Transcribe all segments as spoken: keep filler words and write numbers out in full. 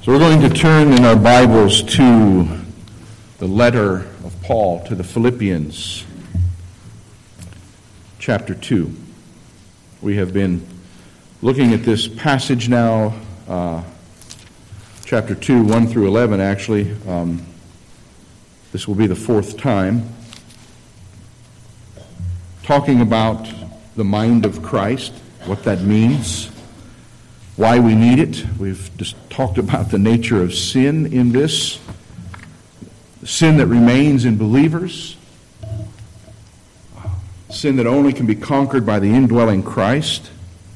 So we're going to turn in our Bibles to the letter of Paul to the Philippians, chapter two. We have been looking at this passage now, uh, chapter two, one through eleven actually. Um, this will be the fourth time. Talking about the mind of Christ, what that means, why we need it. We've just talked about the nature of sin in this, the sin that remains in believers, sin that only can be conquered by the indwelling Christ.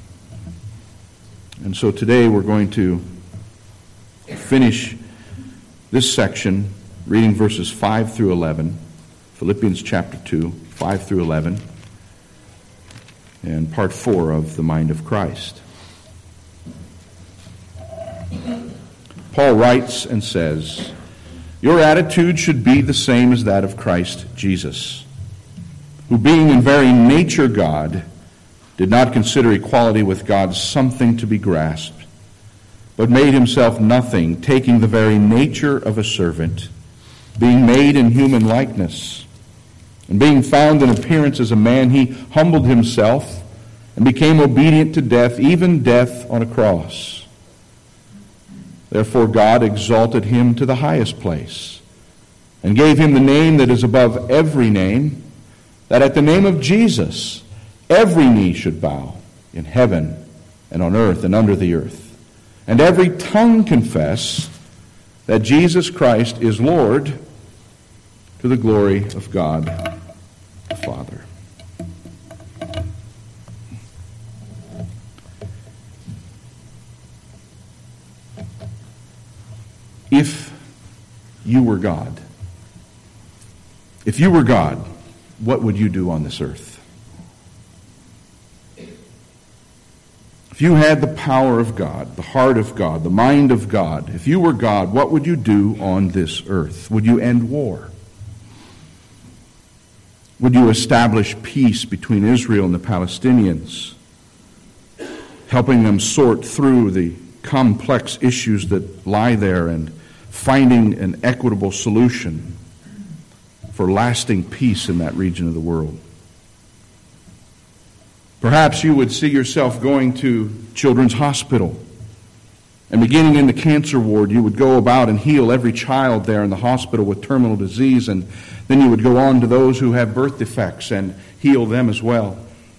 And so today we're going to finish this section, reading verses five through eleven, Philippians chapter two, five through eleven, and part four of the mind of Christ. Paul writes and says, "Your attitude should be the same as that of Christ Jesus, who being in very nature God, did not consider equality with God something to be grasped, but made himself nothing, taking the very nature of a servant, being made in human likeness. And being found in appearance as a man, he humbled himself and became obedient to death, even death on a cross. Therefore God exalted him to the highest place and gave him the name that is above every name, that at the name of Jesus every knee should bow in heaven and on earth and under the earth, and every tongue confess that Jesus Christ is Lord, to the glory of God the Father." If you were God, if you were God, what would you do on this earth? If you had the power of God, the heart of God, the mind of God, if you were God, what would you do on this earth? Would you end war? Would you establish peace between Israel and the Palestinians, helping them sort through the complex issues that lie there and finding an equitable solution for lasting peace in that region of the world? Perhaps you would see yourself going to Children's Hospital, and beginning in the cancer ward, you would go about and heal every child there in the hospital with terminal disease, and then you would go on to those who have birth defects and heal them as well.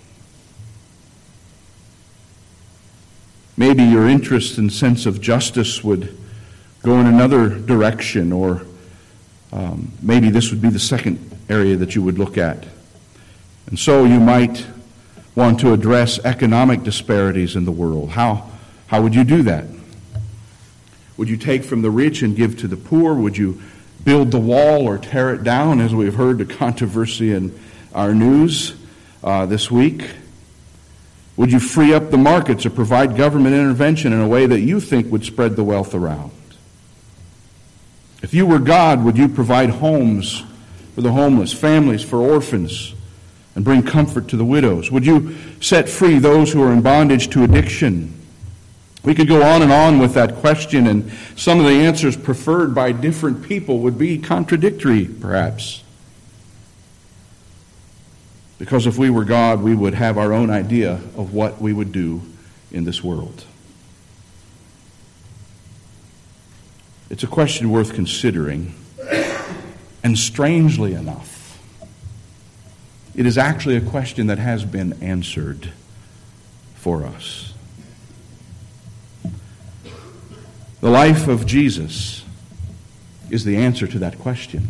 Maybe your interest and sense of justice would go in another direction, or um, maybe this would be the second area that you would look at. And so you might want to address economic disparities in the world. How, how would you do that? Would you take from the rich and give to the poor? Would you build the wall or tear it down, as we've heard the controversy in our news uh, this week? Would you free up the markets or provide government intervention in a way that you think would spread the wealth around? If you were God, would you provide homes for the homeless, families for orphans, and bring comfort to the widows? Would you set free those who are in bondage to addiction? We could go on and on with that question, and some of the answers preferred by different people would be contradictory, perhaps. Because if we were God, we would have our own idea of what we would do in this world. It's a question worth considering, and strangely enough, it is actually a question that has been answered for us. The life of Jesus is the answer to that question.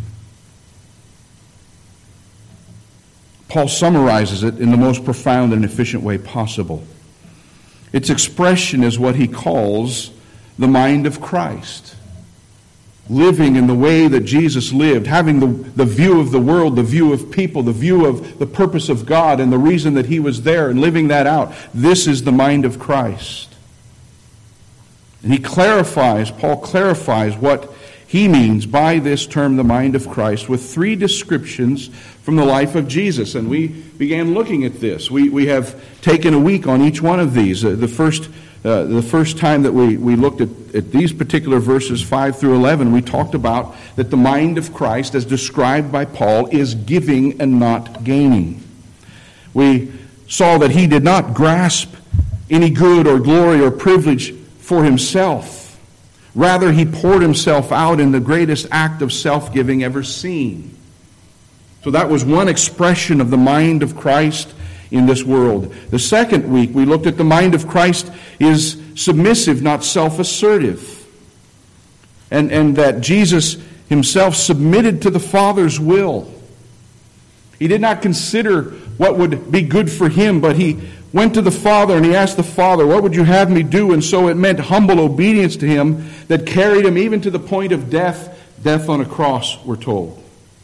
Paul summarizes it in the most profound and efficient way possible. Its expression is what he calls the mind of Christ. Living in the way that Jesus lived, having the, the view of the world, the view of people, the view of the purpose of God and the reason that he was there, and living that out. This is the mind of Christ. And he clarifies, Paul clarifies what he means by this term, the mind of Christ, with three descriptions from the life of Jesus. And we began looking at this. We, we have taken a week on each one of these. Uh, the first Uh, the first time that we, we looked at, at these particular verses, five through eleven, we talked about that the mind of Christ, as described by Paul, is giving and not gaining. We saw that he did not grasp any good or glory or privilege for himself. Rather, he poured himself out in the greatest act of self-giving ever seen. So that was one expression of the mind of Christ in this world. The second week, we looked at the mind of Christ is submissive, not self-assertive. And, and that Jesus himself submitted to the Father's will. He did not consider what would be good for him, but he went to the Father and he asked the Father, what would you have me do? And so it meant humble obedience to him that carried him even to the point of death, death on a cross, we're told.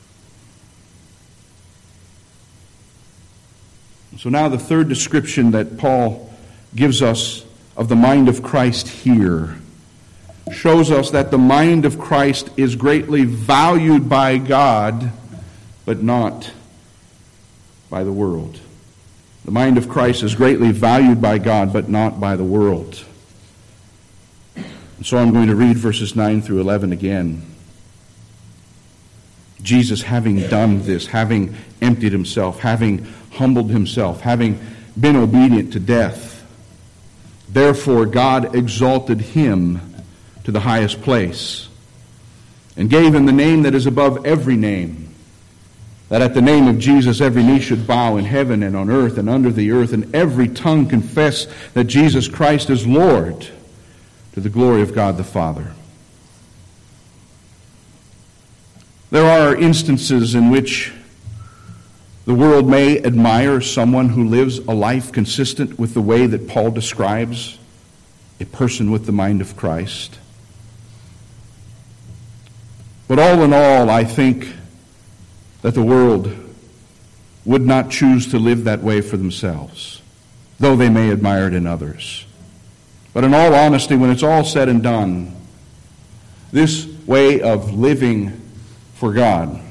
So now the third description that Paul gives us of the mind of Christ here shows us that the mind of Christ is greatly valued by God, but not by the world. The mind of Christ is greatly valued by God, but not by the world. And so I'm going to read verses nine through eleven again. Jesus, having done this, having emptied himself, having humbled himself, having been obedient to death, therefore God exalted him to the highest place and gave him the name that is above every name, that at the name of Jesus every knee should bow in heaven and on earth and under the earth, and every tongue confess that Jesus Christ is Lord, to the glory of God the Father. There are instances in which the world may admire someone who lives a life consistent with the way that Paul describes a person with the mind of Christ. But all in all, I think that the world would not choose to live that way for themselves, though they may admire it in others. But in all honesty, when it's all said and done, this way of living for God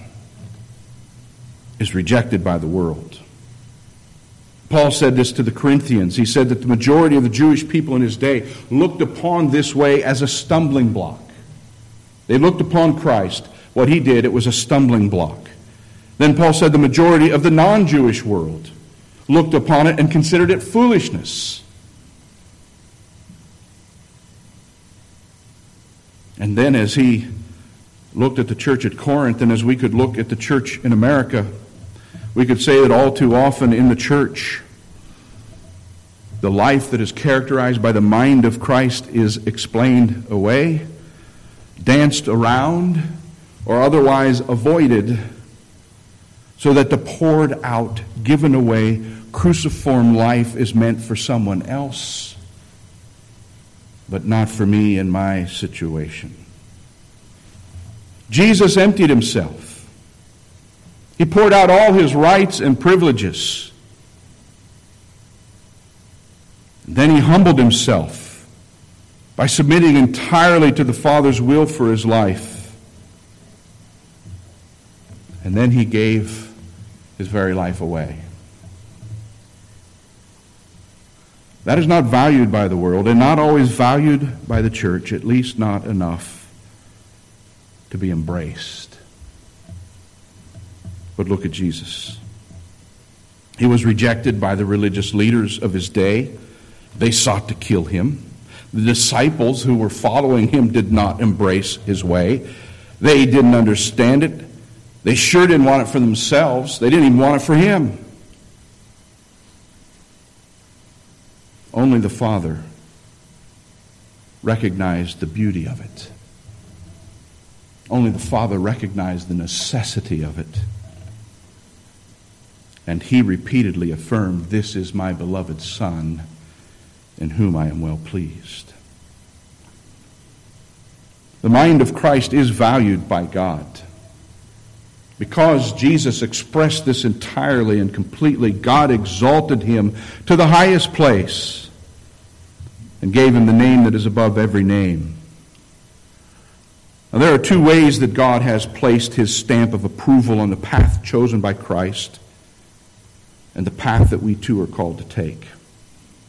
is rejected by the world. Paul said this to the Corinthians. He said that the majority of the Jewish people in his day looked upon this way as a stumbling block. They looked upon Christ. What he did, it was a stumbling block. Then Paul said the majority of the non-Jewish world looked upon it and considered it foolishness. And then as he looked at the church at Corinth, and as we could look at the church in America, we could say that all too often in the church, the life that is characterized by the mind of Christ is explained away, danced around, or otherwise avoided, so that the poured out, given away, cruciform life is meant for someone else, but not for me in my situation. Jesus emptied himself. He poured out all his rights and privileges. Then he humbled himself by submitting entirely to the Father's will for his life. And then he gave his very life away. That is not valued by the world, and not always valued by the church, at least not enough to be embraced. But look at Jesus. He was rejected by the religious leaders of his day. They sought to kill him. The disciples who were following him did not embrace his way. They didn't understand it. They sure didn't want it for themselves. They didn't even want it for him. Only the Father recognized the beauty of it. Only the Father recognized the necessity of it. And he repeatedly affirmed, "This is my beloved Son, in whom I am well pleased." The mind of Christ is valued by God. Because Jesus expressed this entirely and completely, God exalted him to the highest place and gave him the name that is above every name. Now, there are two ways that God has placed his stamp of approval on the path chosen by Christ and the path that we too are called to take.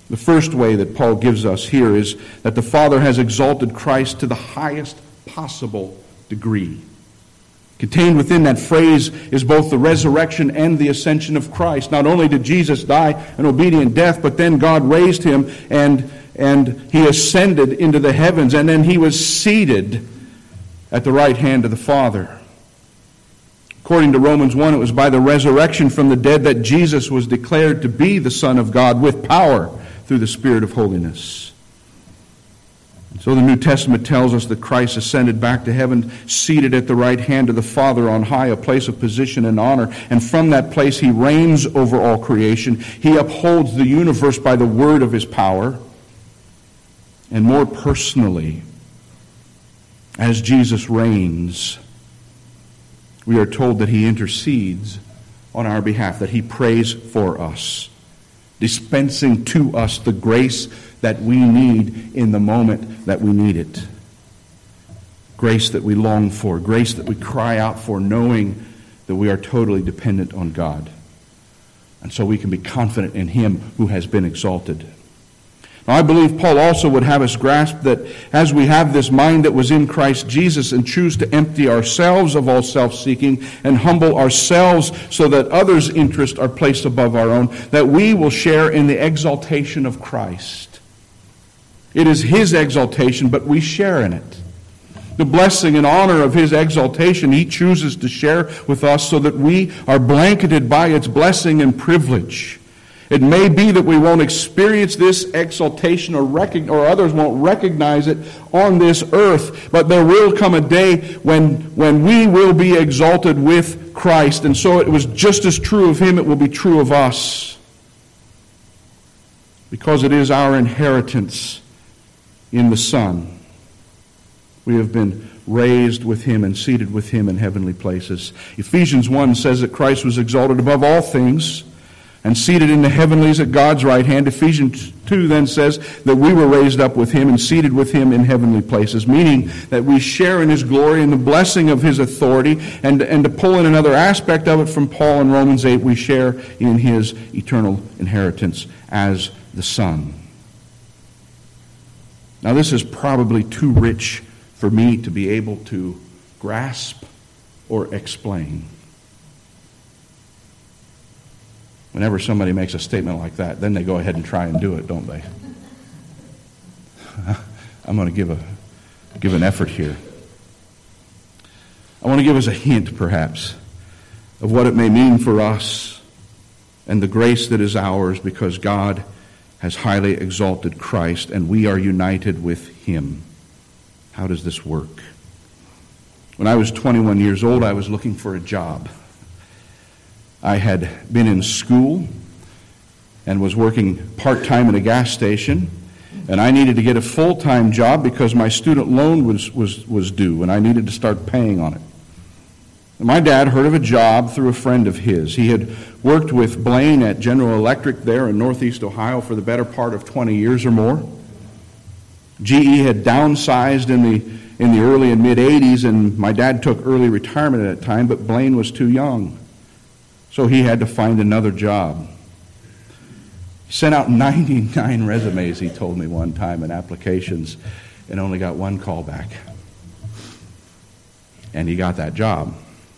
The first way that Paul gives us here is that the Father has exalted Christ to the highest possible degree. Contained within that phrase is both the resurrection and the ascension of Christ. Not only did Jesus die an obedient death, but then God raised him and, and he ascended into the heavens, and then he was seated at the right hand of the Father. According to Romans one, it was by the resurrection from the dead that Jesus was declared to be the Son of God with power through the Spirit of holiness. So the New Testament tells us that Christ ascended back to heaven, seated at the right hand of the Father on high, a place of position and honor. And from that place he reigns over all creation. He upholds the universe by the word of his power. And more personally, as Jesus reigns, we are told that he intercedes on our behalf, that he prays for us, dispensing to us the grace that we need in the moment that we need it. Grace that we long for, grace that we cry out for, knowing that we are totally dependent on God. And so we can be confident in him who has been exalted. Now, I believe Paul also would have us grasp that as we have this mind that was in Christ Jesus and choose to empty ourselves of all self-seeking and humble ourselves so that others' interests are placed above our own, that we will share in the exaltation of Christ. It is his exaltation, but we share in it. The blessing and honor of his exaltation he chooses to share with us so that we are blanketed by its blessing and privilege. It may be that we won't experience this exaltation or, recognize, or others won't recognize it on this earth, but there will come a day when, when we will be exalted with Christ. And so it was just as true of him, it will be true of us. Because it is our inheritance in the Son. We have been raised with him and seated with him in heavenly places. Ephesians one says that Christ was exalted above all things and seated in the heavenlies at God's right hand. Ephesians two then says that we were raised up with him and seated with him in heavenly places, meaning that we share in his glory and the blessing of his authority. And, and to pull in another aspect of it from Paul in Romans eight, we share in his eternal inheritance as the Son. Now, this is probably too rich for me to be able to grasp or explain. Whenever somebody makes a statement like that, then they go ahead and try and do it, don't they? I'm going to give a give an effort here. I want to give us a hint, perhaps, of what it may mean for us and the grace that is ours because God has highly exalted Christ and we are united with him. How does this work? When I was twenty-one years old, I was looking for a job. I had been in school and was working part-time at a gas station, and I needed to get a full-time job because my student loan was, was, was due, and I needed to start paying on it. And my dad heard of a job through a friend of his. He had worked with Blaine at General Electric there in Northeast Ohio for the better part of twenty years or more. G E had downsized in the, in the early and mid-eighties, and my dad took early retirement at that time, but Blaine was too young. So he had to find another job. He sent out ninety-nine resumes, he told me one time, and applications, and only got one call back. And he got that job.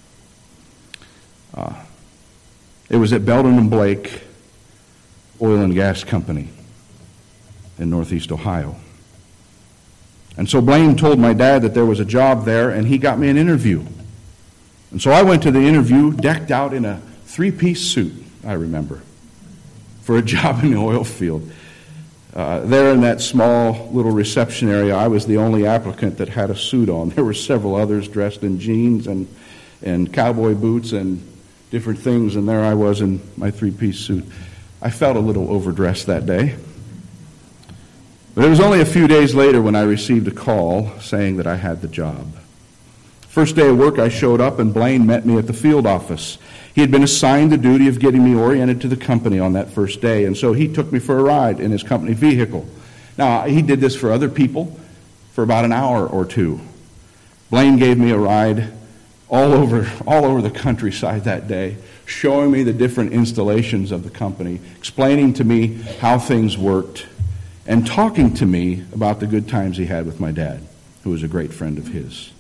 Uh, it was at Belden and Blake Oil and Gas Company in Northeast Ohio. And so Blaine told my dad that there was a job there, and he got me an interview. And so I went to the interview decked out in a three-piece suit, I remember, for a job in the oil field. Uh, there in that small little reception area, I was the only applicant that had a suit on. There were several others dressed in jeans and, and cowboy boots and different things, and there I was in my three-piece suit. I felt a little overdressed that day. But it was only a few days later when I received a call saying that I had the job. First day of work, I showed up, and Blaine met me at the field office. He had been assigned the duty of getting me oriented to the company on that first day, and so he took me for a ride in his company vehicle. Now, he did this for other people for about an hour or two. Blaine gave me a ride all over, all over the countryside that day, showing me the different installations of the company, explaining to me how things worked, and talking to me about the good times he had with my dad, who was a great friend of his.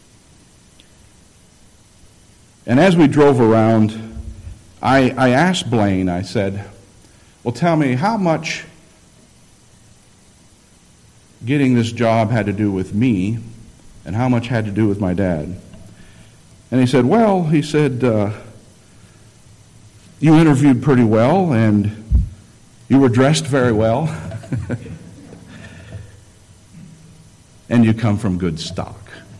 And as we drove around, I, I asked Blaine, I said, well, tell me, how much getting this job had to do with me, and how much had to do with my dad? And he said, well, he said, uh, you interviewed pretty well, and you were dressed very well, and you come from good stock.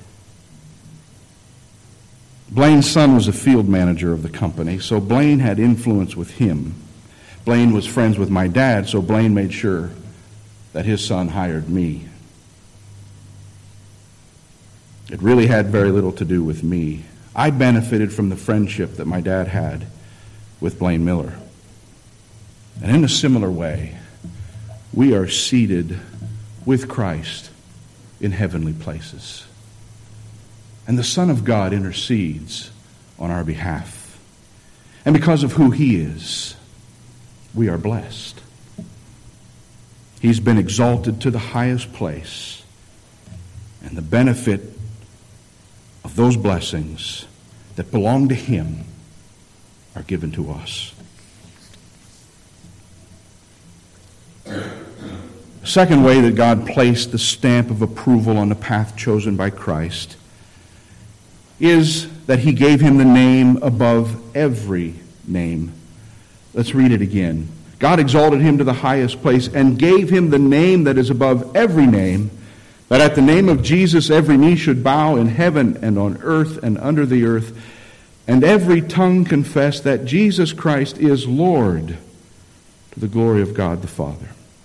Blaine's son was a field manager of the company, so Blaine had influence with him. Blaine was friends with my dad, so Blaine made sure that his son hired me. It really had very little to do with me. I benefited from the friendship that my dad had with Blaine Miller. And in a similar way, we are seated with Christ in heavenly places. And the Son of God intercedes on our behalf. And because of who he is, we are blessed. He's been exalted to the highest place. And the benefit of those blessings that belong to him are given to us. The second way that God placed the stamp of approval on the path chosen by Christ is that he gave him the name above every name. Let's read it again. God exalted him to the highest place and gave him the name that is above every name, that at the name of Jesus every knee should bow in heaven and on earth and under the earth, and every tongue confess that Jesus Christ is Lord, to the glory of God the Father.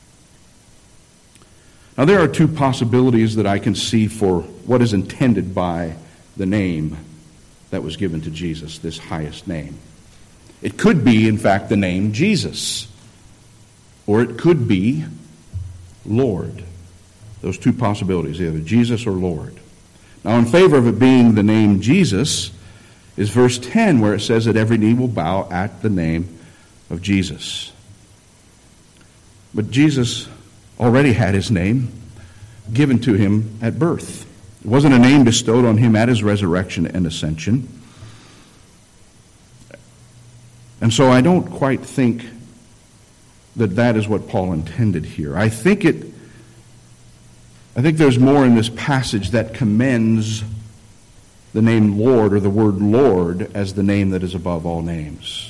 Now there are two possibilities that I can see for what is intended by the name that was given to Jesus, this highest name. It could be, in fact, the name Jesus, or it could be Lord. Those two possibilities, either Jesus or Lord. Now, in favor of it being the name Jesus is verse ten, where it says that every knee will bow at the name of Jesus. But Jesus already had his name given to him at birth. It wasn't a name bestowed on him at his resurrection and ascension. And so I don't quite think that that is what Paul intended here. I think it I think there's more in this passage that commends the name Lord, or the word Lord, as the name that is above all names.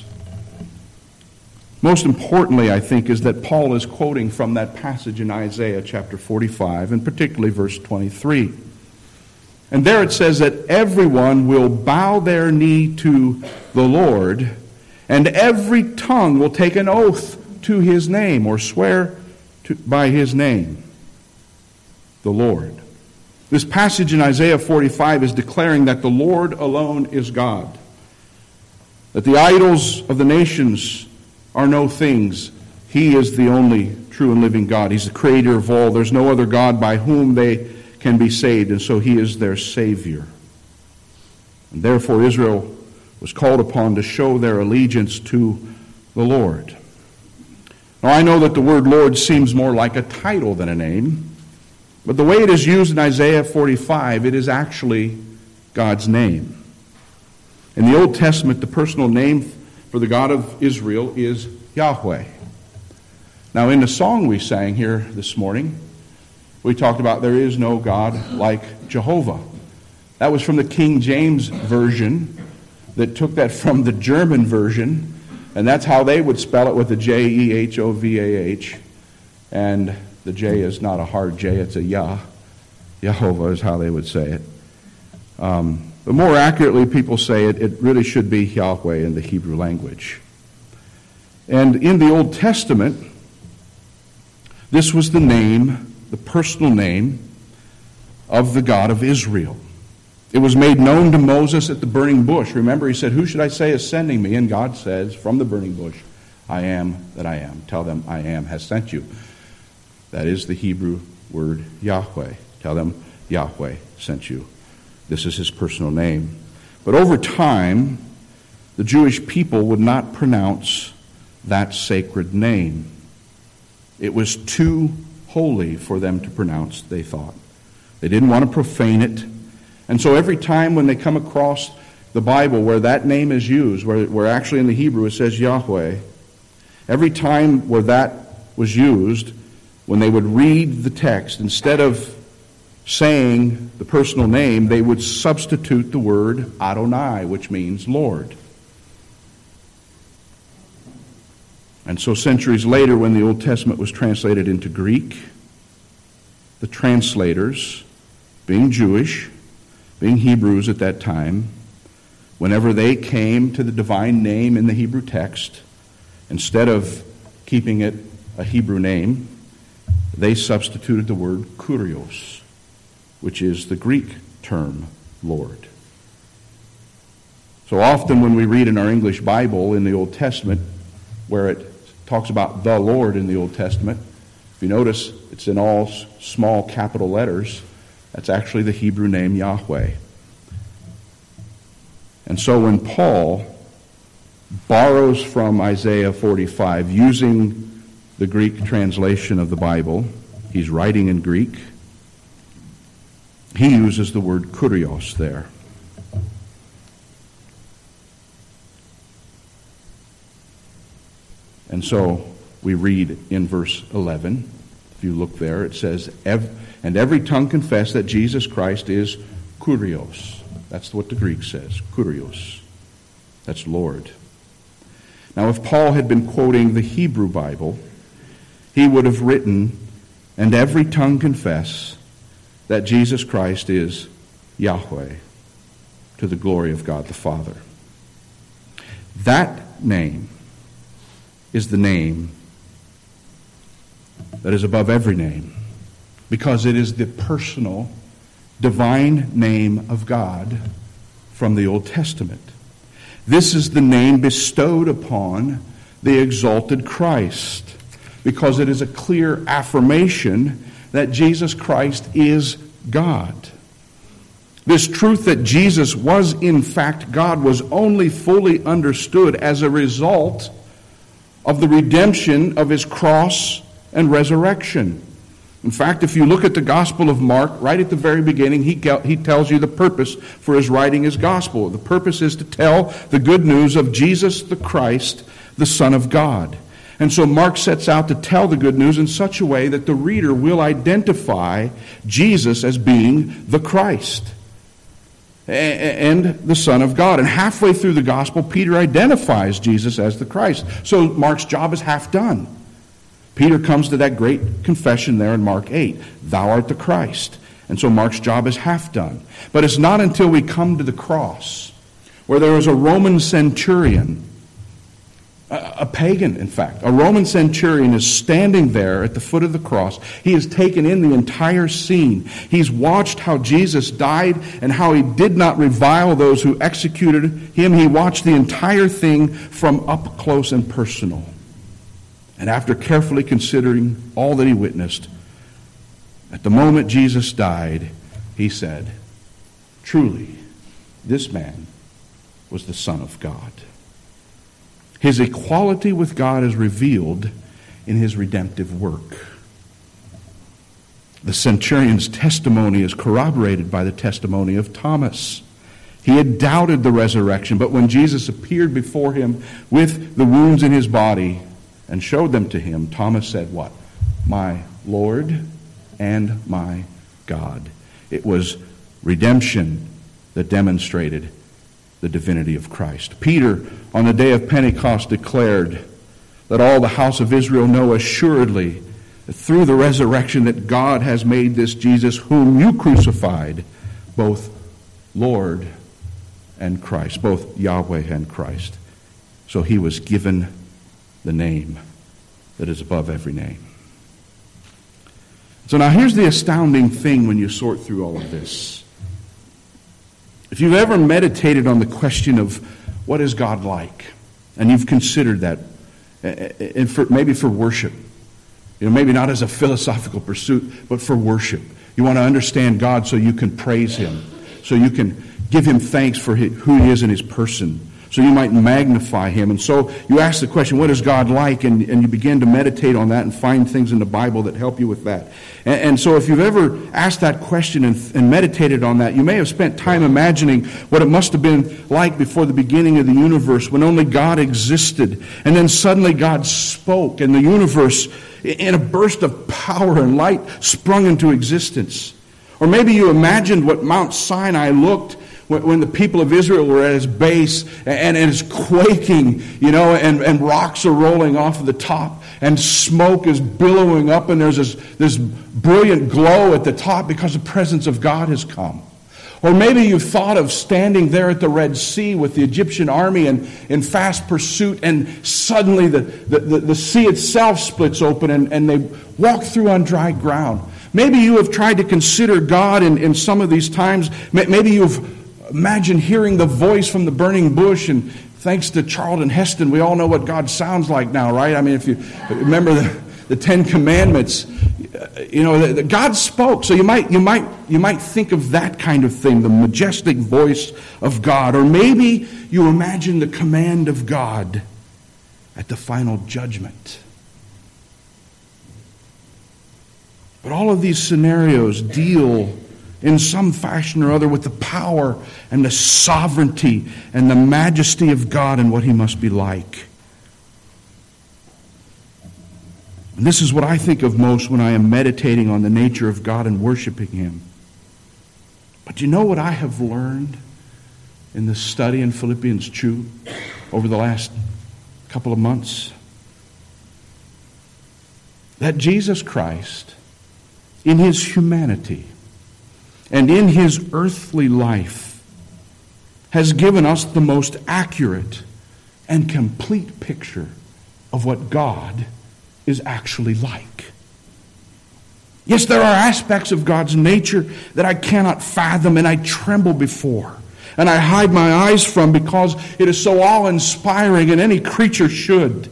Most importantly, I think, is that Paul is quoting from that passage in Isaiah chapter forty-five, and particularly verse twenty-three. And there it says that everyone will bow their knee to the Lord, and every tongue will take an oath to his name, or swear to, by his name, the Lord. This passage in Isaiah forty-five is declaring that the Lord alone is God, that the idols of the nations are no things. He is the only true and living God. He's the creator of all. There's no other God by whom they can be saved, and so he is their Savior. And therefore Israel was called upon to show their allegiance to the Lord. Now I know that the word Lord seems more like a title than a name, but the way it is used in Isaiah forty-five, it is actually God's name. In the Old Testament, the personal name for the God of Israel is Yahweh. Now in the song we sang here this morning, we talked about there is no God like Jehovah. That was from the King James Version that took that from the German version, and that's how they would spell it, with a J E H O V A H. And the J is not a hard J, it's a Yah. Yehovah is how they would say it. Um, but more accurately, people say it, it really should be Yahweh in the Hebrew language. And in the Old Testament, this was the name, the personal name of the God of Israel. It was made known to Moses at the burning bush. Remember, he said, "Who should I say is sending me?" And God says, from the burning bush, "I am that I am." Tell them, "I am has sent you." That is the Hebrew word Yahweh. Tell them, "Yahweh sent you." This is his personal name. But over time, the Jewish people would not pronounce that sacred name. It was too holy for them to pronounce, they thought. They didn't want to profane it. And so every time when they come across the Bible where that name is used, where, where actually in the Hebrew it says Yahweh, every time where that was used, when they would read the text, instead of saying the personal name, they would substitute the word Adonai, which means Lord. And so centuries later, when the Old Testament was translated into Greek, the translators, being Jewish, being Hebrews at that time, whenever they came to the divine name in the Hebrew text, instead of keeping it a Hebrew name, they substituted the word Kurios, which is the Greek term Lord. So often when we read in our English Bible in the Old Testament, where it talks about the Lord in the Old Testament, if you notice, it's in all small capital letters. That's actually the Hebrew name Yahweh. And so when Paul borrows from Isaiah forty-five, using the Greek translation of the Bible, he's writing in Greek, he uses the word kurios there. And so we read in verse eleven, if you look there, it says, and every tongue confess that Jesus Christ is kurios. That's what the Greek says, kurios. That's Lord. Now, if Paul had been quoting the Hebrew Bible, he would have written, and every tongue confess that Jesus Christ is Yahweh, to the glory of God the Father. That name is the name that is above every name, because it is the personal, divine name of God from the Old Testament. This is the name bestowed upon the exalted Christ, because it is a clear affirmation that Jesus Christ is God. This truth that Jesus was in fact God was only fully understood as a result of the redemption of his cross and resurrection. In fact, if you look at the Gospel of Mark, right at the very beginning, he, he tells you the purpose for his writing his Gospel. The purpose is to tell the good news of Jesus the Christ, the Son of God. And so Mark sets out to tell the good news in such a way that the reader will identify Jesus as being the Christ and the Son of God. And halfway through the Gospel, Peter identifies Jesus as the Christ. So Mark's job is half done. Peter comes to that great confession there in Mark eight, thou art the Christ. And so Mark's job is half done. But it's not until we come to the cross, where there is a Roman centurion, a, a pagan in fact, a Roman centurion is standing there at the foot of the cross. He has taken in the entire scene. He's watched how Jesus died and how he did not revile those who executed him. He watched the entire thing from up close and personal. And after carefully considering all that he witnessed, at the moment Jesus died, he said, truly, this man was the Son of God. His equality with God is revealed in his redemptive work. The centurion's testimony is corroborated by the testimony of Thomas. He had doubted the resurrection, but when Jesus appeared before him with the wounds in his body and showed them to him, Thomas said what? My Lord and my God. It was redemption that demonstrated the divinity of Christ. Peter, on the day of Pentecost, declared, let all the house of Israel know assuredly that through the resurrection that God has made this Jesus, whom you crucified, both Lord and Christ, both Yahweh and Christ. So he was given the name that is above every name. So now here's the astounding thing when you sort through all of this. If you've ever meditated on the question of what is God like, and you've considered that, and for, maybe for worship, you know, maybe not as a philosophical pursuit, but for worship. You want to understand God so you can praise him, so you can give him thanks for who he is in his person. So you might magnify him. And so you ask the question, what is God like? And, and you begin to meditate on that and find things in the Bible that help you with that. And, and so if you've ever asked that question and, and meditated on that, you may have spent time imagining what it must have been like before the beginning of the universe, when only God existed. And then suddenly God spoke, and the universe, in a burst of power and light, sprung into existence. Or maybe you imagined what Mount Sinai looked when the people of Israel were at its base, and it's quaking, you know, and, and rocks are rolling off of the top, and smoke is billowing up, and there's this, this brilliant glow at the top because the presence of God has come. Or maybe you've thought of standing there at the Red Sea with the Egyptian army in, in fast pursuit, and suddenly the, the, the, the sea itself splits open, and, and they walk through on dry ground. Maybe you have tried to consider God in, in some of these times. Maybe you've imagined hearing the voice from the burning bush, and thanks to Charlton Heston, we all know what God sounds like now, right? I mean, if you remember the, the Ten Commandments, you know, the, the, God spoke. So you might, you might, you might think of that kind of thing, the majestic voice of God. Or maybe you imagine the command of God at the final judgment. But all of these scenarios deal in some fashion or other with the power and the sovereignty and the majesty of God and what he must be like. And this is what I think of most when I am meditating on the nature of God and worshiping him. But you know what I have learned in the study in Philippians two over the last couple of months? That Jesus Christ, in his humanity and in his earthly life, has given us the most accurate and complete picture of what God is actually like. Yes, there are aspects of God's nature that I cannot fathom and I tremble before, and I hide my eyes from because it is so awe-inspiring, and any creature should.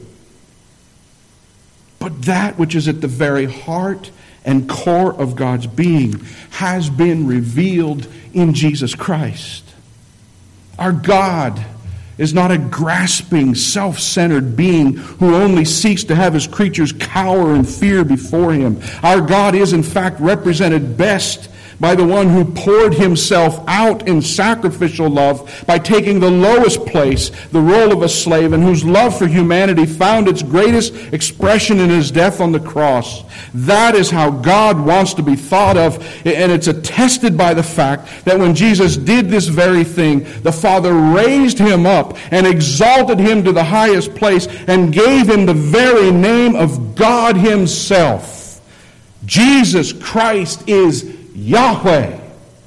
But that which is at the very heart and core of God's being has been revealed in Jesus Christ. Our God is not a grasping, self-centered being who only seeks to have his creatures cower in fear before him. Our God is, in fact, represented best by the one who poured himself out in sacrificial love by taking the lowest place, the role of a slave, and whose love for humanity found its greatest expression in his death on the cross. That is how God wants to be thought of, and it's attested by the fact that when Jesus did this very thing, the Father raised him up and exalted him to the highest place and gave him the very name of God himself. Jesus Christ is Yahweh.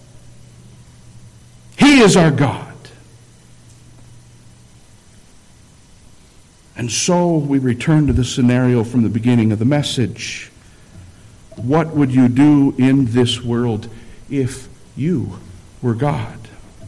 He is our God. And so we return to the scenario from the beginning of the message. What would you do in this world if you were God?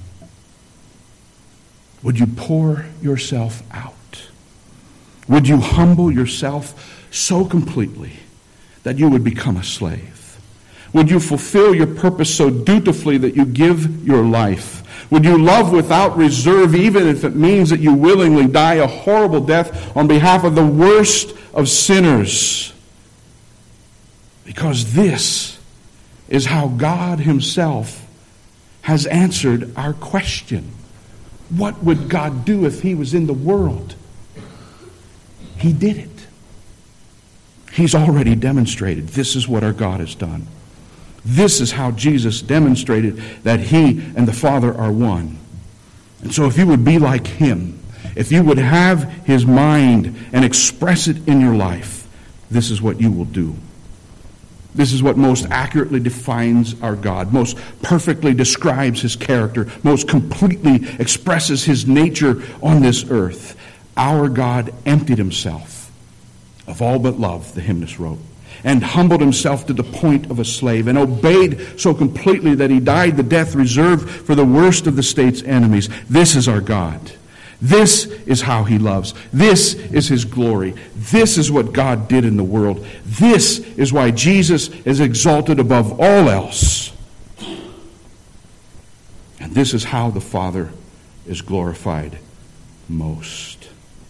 Would you pour yourself out? Would you humble yourself so completely that you would become a slave? Would you fulfill your purpose so dutifully that you give your life? Would you love without reserve, even if it means that you willingly die a horrible death on behalf of the worst of sinners? Because this is how God himself has answered our question. What would God do if he was in the world? He did it. He's already demonstrated this is what our God has done. This is how Jesus demonstrated that he and the Father are one. And so if you would be like him, if you would have his mind and express it in your life, this is what you will do. This is what most accurately defines our God, most perfectly describes his character, most completely expresses his nature on this earth. Our God emptied himself of all but love, the hymnist wrote, and humbled himself to the point of a slave, and obeyed so completely that he died the death reserved for the worst of the state's enemies. This is our God. This is how he loves. This is his glory. This is what God did in the world. This is why Jesus is exalted above all else. And This is how the Father is glorified most.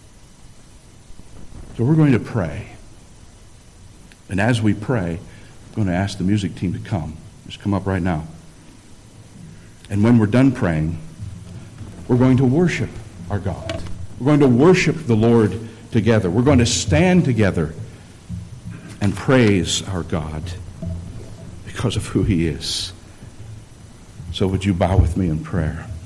So we're going to pray. And as we pray, I'm going to ask the music team to come. Just come up right now. And when we're done praying, we're going to worship our God. We're going to worship the Lord together. We're going to stand together and praise our God because of who He is. So would you bow with me in prayer?